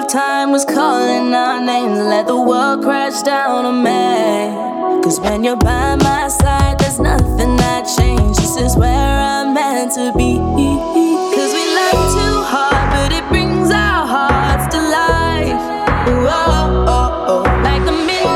time was calling our names. Let the world crash down on me. Cause when you're by my side, there's nothing that changes. This is where I'm meant to be. Cause we love too hard, but it brings our hearts to life. Whoa, oh, oh. Like a